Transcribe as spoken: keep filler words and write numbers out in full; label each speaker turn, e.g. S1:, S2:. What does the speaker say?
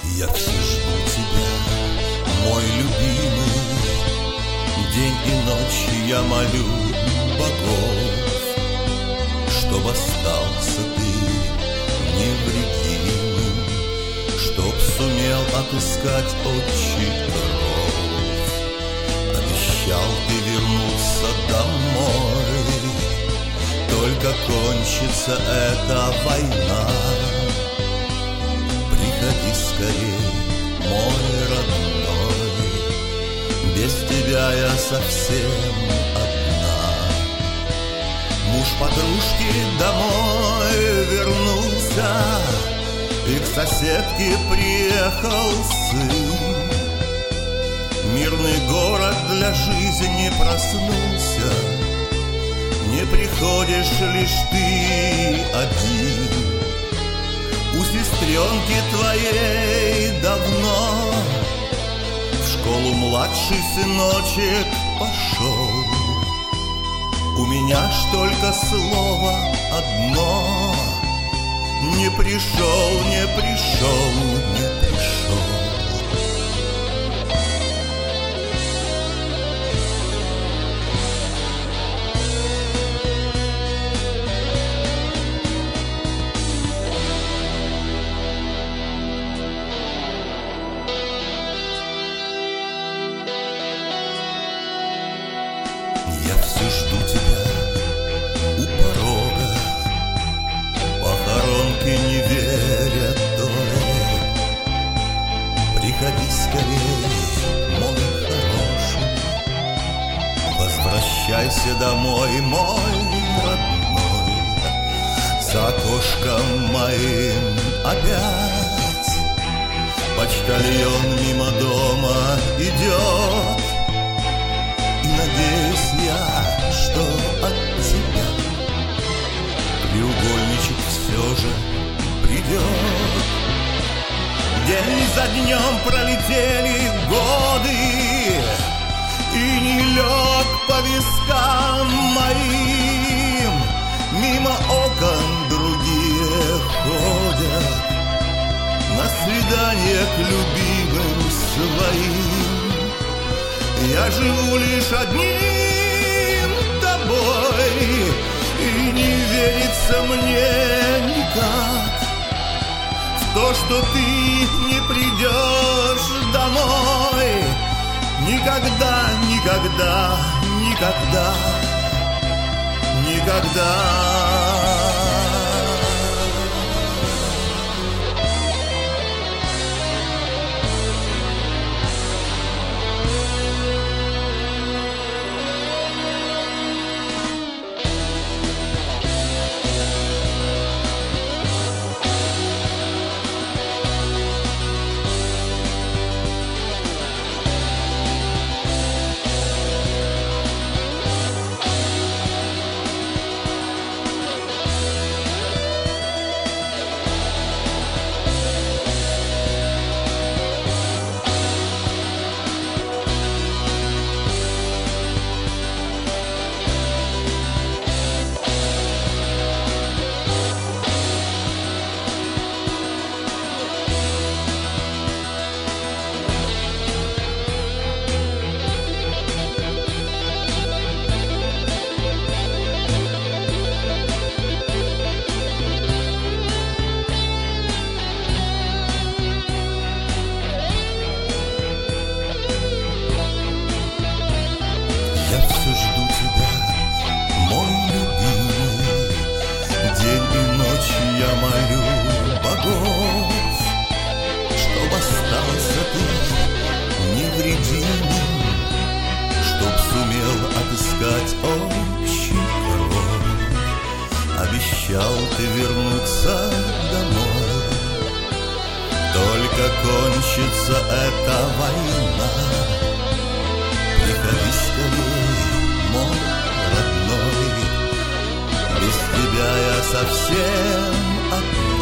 S1: Я все жду тебя, мой любимый. День и ночь я молю богов, чтоб остался ты невредимым, чтоб сумел отыскать отчий кров. Обещал ты вернуться домой, только кончится эта война. Приходи скорей, мой родной, без тебя я совсем одна. Муж подружки домой вернулся, и к соседке приехал сын. Мирный город для жизни проснулся, не приходишь лишь ты один. У сестренки твоей давно в школу младший сыночек пошел. У меня ж только слово одно: не пришел, не пришел, не пришел. Я все жду тебя у порога, похоронки не верят доли. Приходи скорее, мой хороший, возвращайся домой, мой родной. За окошком моим опять почтальон мимо дома идет. Надеюсь я, что от тебя треугольничек все же придет. День за днем пролетели годы, и не лег по вискам моим. Мимо окон другие ходят на свидание к любимым своим. Я живу лишь одним тобой, и не верится мне никак в то, что ты не придешь домой. Никогда, никогда, никогда, никогда. Я все жду тебя, мой любимый. День и ночь я молю богов, чтоб остался ты невредимым, чтоб сумел отыскать общий кров. Обещал ты вернуться домой, только кончится эта война. Приходи скорей, мой родной, без тебя я совсем одна.